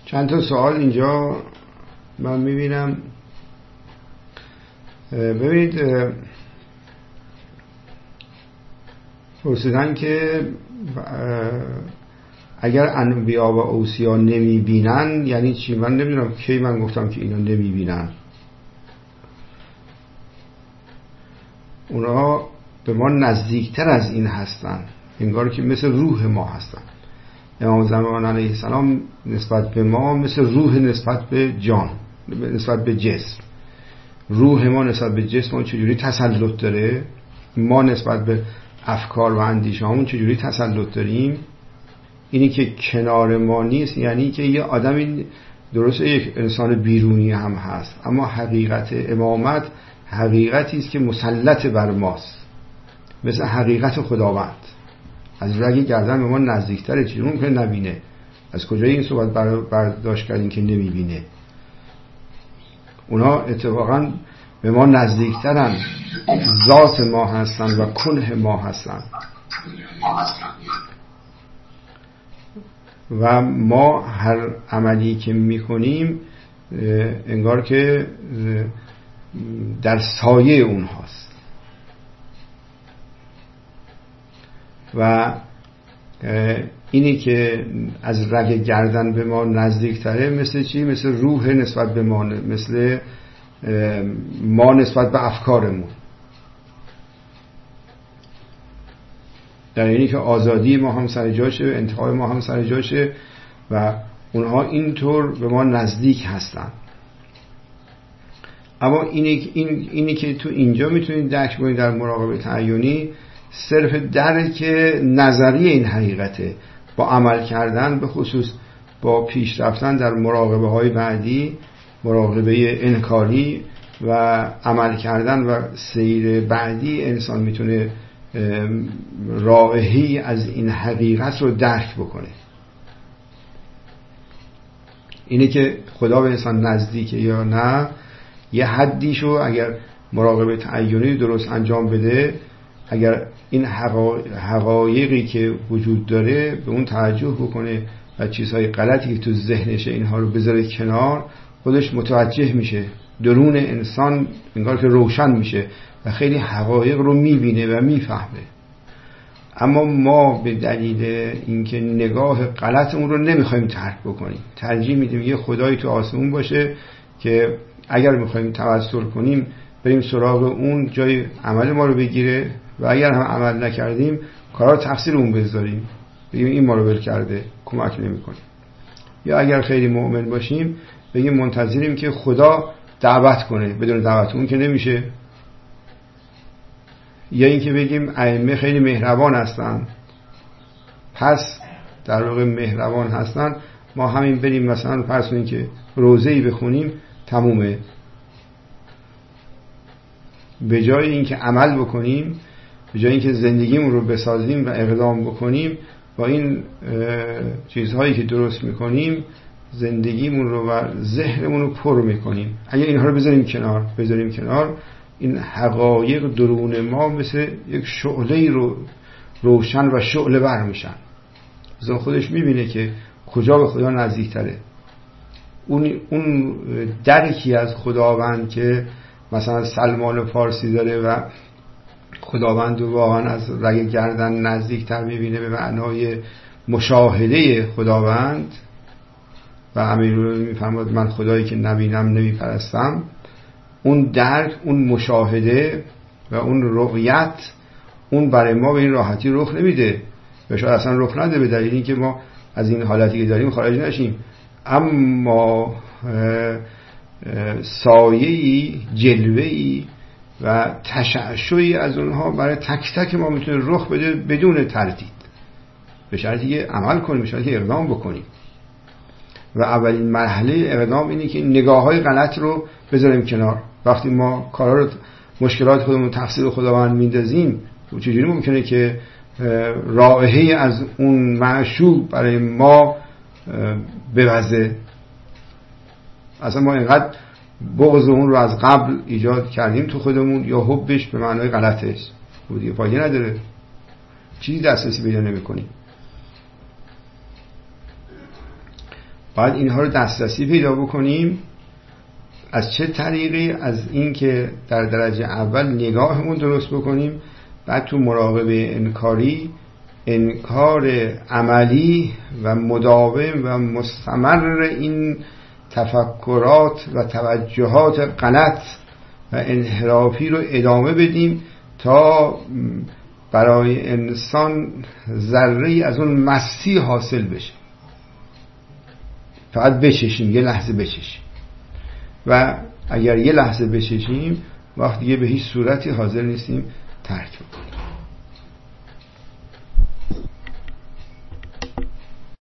چند تا سوال اینجا من میبینم. ببینید، پرسیدن که اگر انبیا و اوصیا نمیبینن یعنی چی؟ من نمیدونم کی من گفتم که اینا نمیبینن. اونا به ما نزدیکتر از این هستن، انگار که مثل روح ما هستن. امام زمان علیه السلام نسبت به ما مثل روح نسبت به جان، نسبت به جسم. روح ما نسبت به جسم چجوری تسلط داره، ما نسبت به افکار و اندیشه همون چجوری تسلط داریم. اینی که کنار ما نیست یعنی که یه آدمی درسته یک انسان بیرونی هم هست، اما حقیقت امامت حقیقتی است که مسلط بر ماست، مثل حقیقت خداوند. از رگ گردن به ما نزدیکتره، چیزی ممکنه نبینه. از کجای این صحبت برداشت کردین که نمیبینه؟ اونا اتفاقا به ما نزدیکترن، ذات ما هستن و کنه ما هستن و ما هر عملی که میکنیم انگار که در سایه اونهاست. و اینی که از رگ گردن به ما نزدیکتره مثل چی؟ مثل روح نسبت به ما، مثل ما نسبت به افکارمون. در اینی که آزادی ما هم سر جاشه، انتخاب ما هم سر جاشه و اونها اینطور به ما نزدیک هستن. اما اینی که تو اینجا میتونید درک کنید در مراقبه تعینی، صرف درک نظری این حقیقته. با عمل کردن، به خصوص با پیش رفتن در مراقبه های بعدی، مراقبه انکاری و عمل کردن و سیر بعدی، انسان میتونه رائحی از این حقیقت رو درک بکنه. اینه که خدا به انسان نزدیکه یا نه، یه حدیشو اگر مراقبه تعینی درست انجام بده، اگر این حقایقی که وجود داره به اون توجه بکنه و چیزهای غلطی که تو ذهنشه اینها رو بذاره کنار، خودش متوجه میشه، درون انسان انگار که روشن میشه و خیلی حقایق رو میبینه و میفهمه. اما ما به دلیل اینکه نگاه غلط اون رو نمیخوایم ترک بکنیم، ترجیح میدیم یه خدایی تو آسمون باشه که اگر میخوایم توسل کنیم بریم سراغ اون، جای عمل ما رو بگیره و اگر هم عمل نکردیم کارا تقصیر اون بذاریم، بگیم این ما رو ول کرده، کمک نمیکنه. یا اگر خیلی مؤمن باشیم بگیم منتظریم که خدا دعوت کنه، بدون دعوت اون که نمیشه. یا اینکه بگیم ائمه خیلی مهربان هستن، پس در واقع مهربان هستن، ما همین بریم مثلا فرض کنیم که روزه‌ای بخونیم تمومه. به جای اینکه عمل بکنیم، به جای اینکه زندگیمون رو بسازیم و اقدام بکنیم، با این چیزهایی که درست میکنیم زندگیمون رو و ذهنمون رو پر میکنیم. اگه اینها رو بذاریم کنار، این حقایق درون ما مثل یک شعله رو روشن و شعله بر میشن. زن خودش میبینه که کجا به خدا نزدیکتره. اون درکی از خداوند که مثلا سلمان فارسی داره و خداوند رو واقعا از رگ گردن نزدیکتر میبینه به معنای مشاهده خداوند و امیرالمومنین میفرماد من خدایی که نبینم نمیپرستم. اون درک، اون مشاهده و اون رؤیت، اون برای ما به این راحتی رخ نمیده و شاید اصلا رخ نده، به دلیل اینکه ما از این حالتی که داریم خارج نشیم. اما سایه‌ای، جلوه‌ای و تشعشعی از اونها برای تک تک ما میتونه رخ بده بدون تردید، به شرطی که عمل کنیم، به شرطی که اقدام بکنیم. و اولین مرحله اقدام اینه که نگاه‌های غلط رو بذاریم کنار. وقتی ما کارا رو، مشکلات خودمون تقصیر خداوند میندازیم، چجوری ممکنه که رائحه‌ای از اون معشوق برای ما بوزه؟ اصلا ما اینقدر بغض اون رو از قبل ایجاد کردیم تو خودمون، یا حبش به معنای غلطش بودی، فایده نداره، چیزی دسترسی پیدا نمی‌کنیم. باید اینها رو دسترسی پیدا بکنیم. از چه طریقی؟ از این که در درجه اول نگاهمون درست بکنیم، بعد تو مراقبه انکاری انکار عملی و مداوم و مستمر این تفکرات و توجهات غلط و انحرافی رو ادامه بدیم تا برای انسان ذره‌ای از اون مستی حاصل بشه. فقط بچشیم، یه لحظه بچشیم، و اگر یه لحظه بچشیم وقت دیگه به هیچ صورتی حاضر نیستیم ترک بکنیم.